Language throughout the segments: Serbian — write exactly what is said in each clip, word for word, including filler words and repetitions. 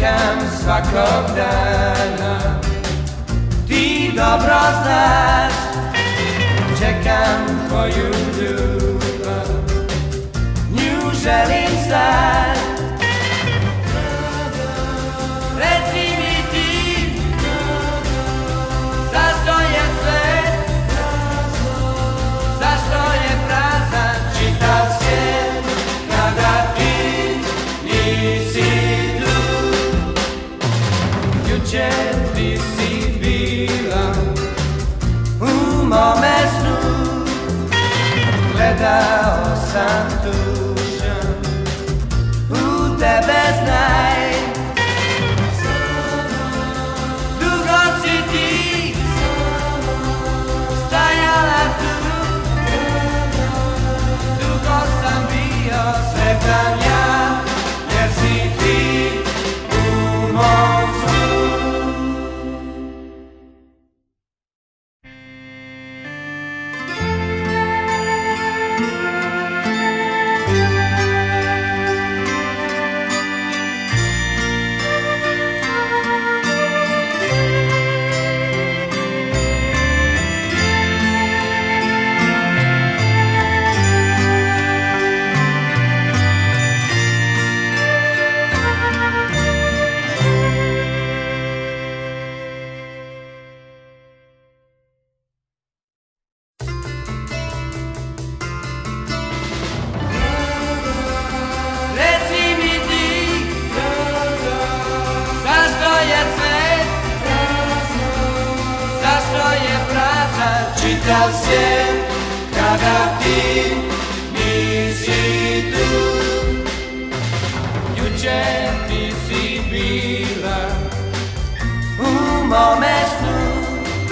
čekam svakog dana. Ti dobro znaš, čekam tvoju ljubav, nju želim sad. Reci mi ti, zašto je svet, zašto je prazan čitav svijet, kada ti nisi tu. Jučer ti si bila u mome snu, gledao sam tužan u tebe, znaj. Dugo si ti stajala tu, dugo sam bio sretan ja, jer si ti u mom snu. Čitav svijet, kada ti nisi tu. Jučer ti si bila u mome snu,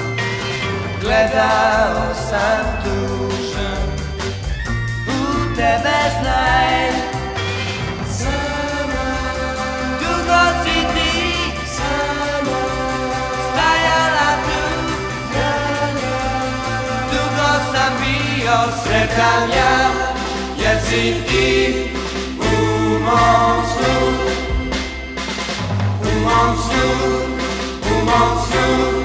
gledao sam tužan u tebe, znaj. Dugo si ti stajala tu, sam bio sretan ja, jer si ti u mom snu, u mom snu, u mom snu.